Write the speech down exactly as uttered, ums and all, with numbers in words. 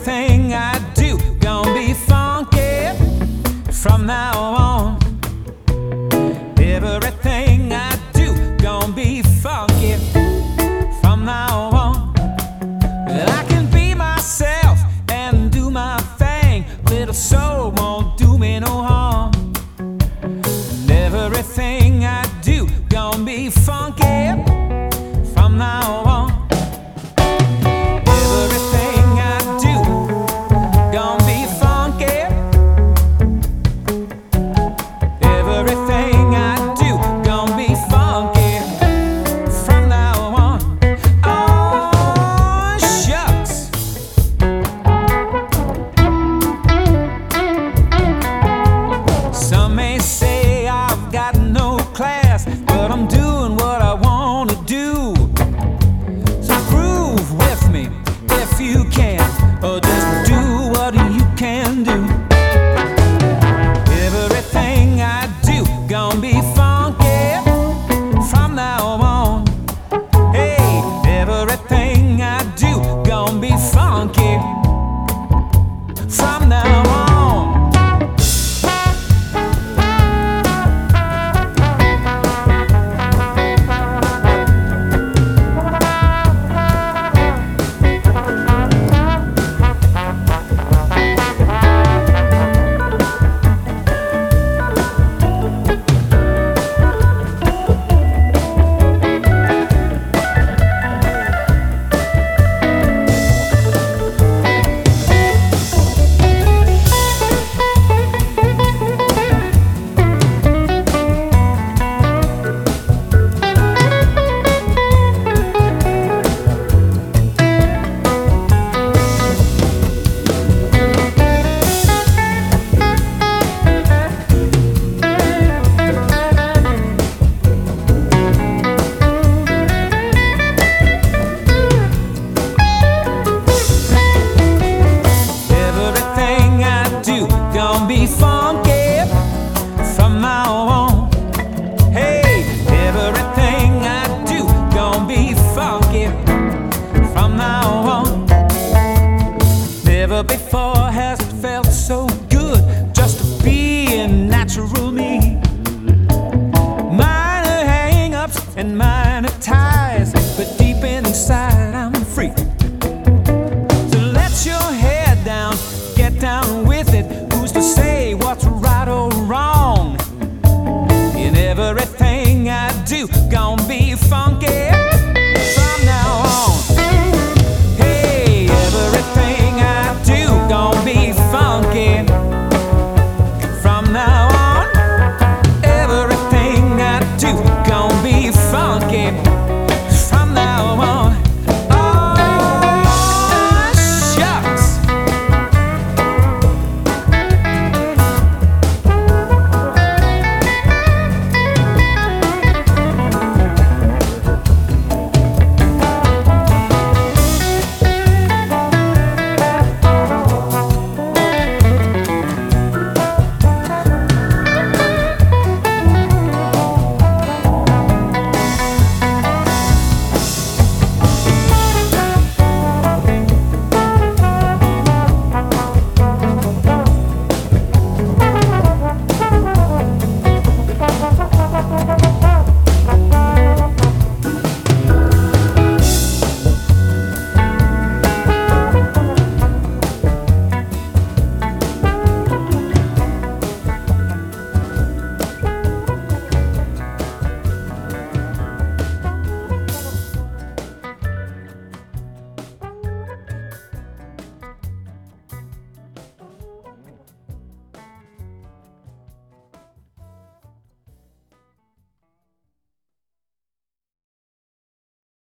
Everything I do gonna be funky from now on. Everything I do gonna be funky from now on. I can be myself and do my thing. Little soul won't do me no harm. And everything I do gonna be funky from now on. But I'm doing what I want to do. So groove with me if you can, or just do what you can do. Everything I do gonna be funky from now on. Hey, everything I do gonna be funky from now on. Gonna be funky from now on. Hey, everything I do gonna be funky from now on. Never before has it felt so